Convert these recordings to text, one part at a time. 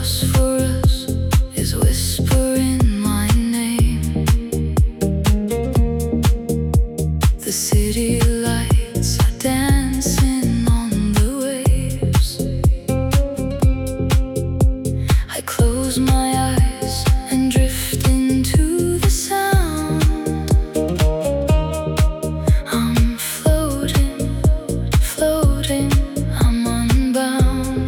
Bosphorus is whispering my name. The city lights are dancing on the waves. I close my eyes and drift into the sound. I'm floating, floating, I'm unbound.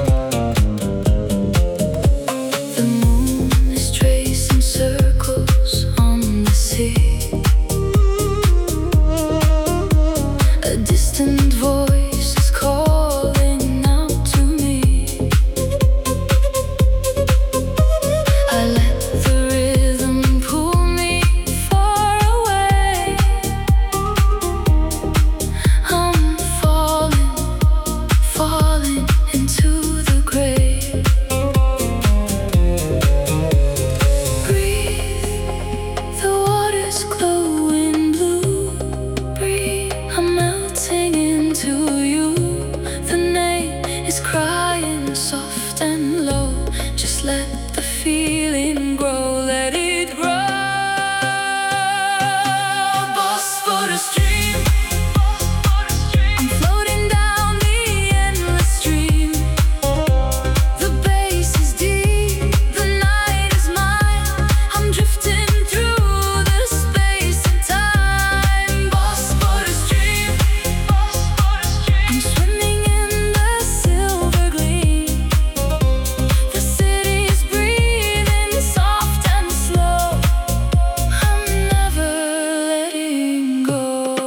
The moon is tracing circles on the sea. A distant voice is calling out to me. I let the rhythm pull me far away. I'm falling, falling into the grave. Breathe, the water's glowing blue. Breathe, I'm melting into you. The name is crying soft and low. Just let the feeling grow, let it grow. Bosphorus dream. I'm floating down the endless stream. The bass is deep, the night is mine. I'm drifting through the space and time. Bosphorus dream. I'm swimming in the silver gleam. The city's breathing soft and slow. I'm never letting go.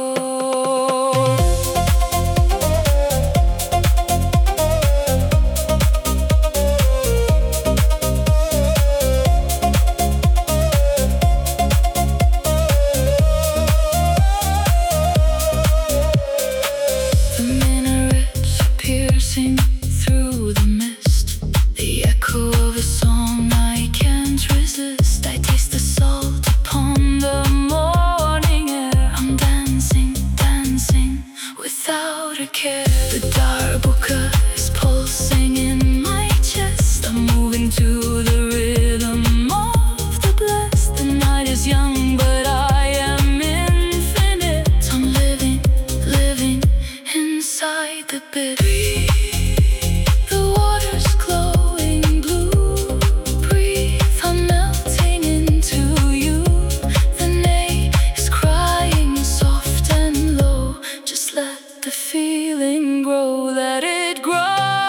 The minarets are piercing through the mist. The echo of a song I can't resist. I taste the salt upon the morning air. I'm dancing, dancing without a care. The darbuka is pulsing in my chest. I'm moving to the rhythm of the blessed. The night is young, but I am infinite. I'm living, living inside the bit. The water's glowing blue. Breathe, I'm melting into you. The name is crying soft and low. Just let the feeling grow, let it grow.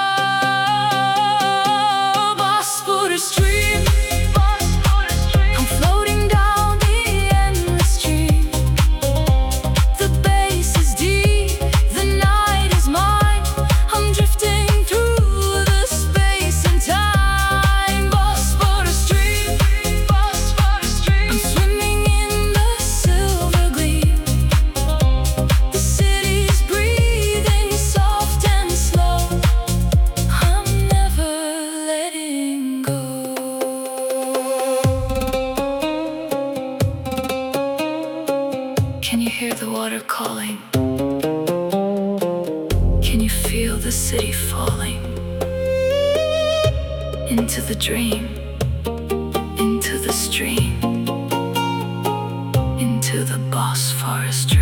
Bosphorus dream. I'm floating down the endless stream. The bass is deep, the night is mine. I'm drifting through the space and time. Bosphorus dream. I'm swimming in the silver gleam. The city's breathing soft and slow. I'm never letting go. Can you hear the water calling? Can you feel the city falling into the dream, into the stream, into the Bosphorus dream?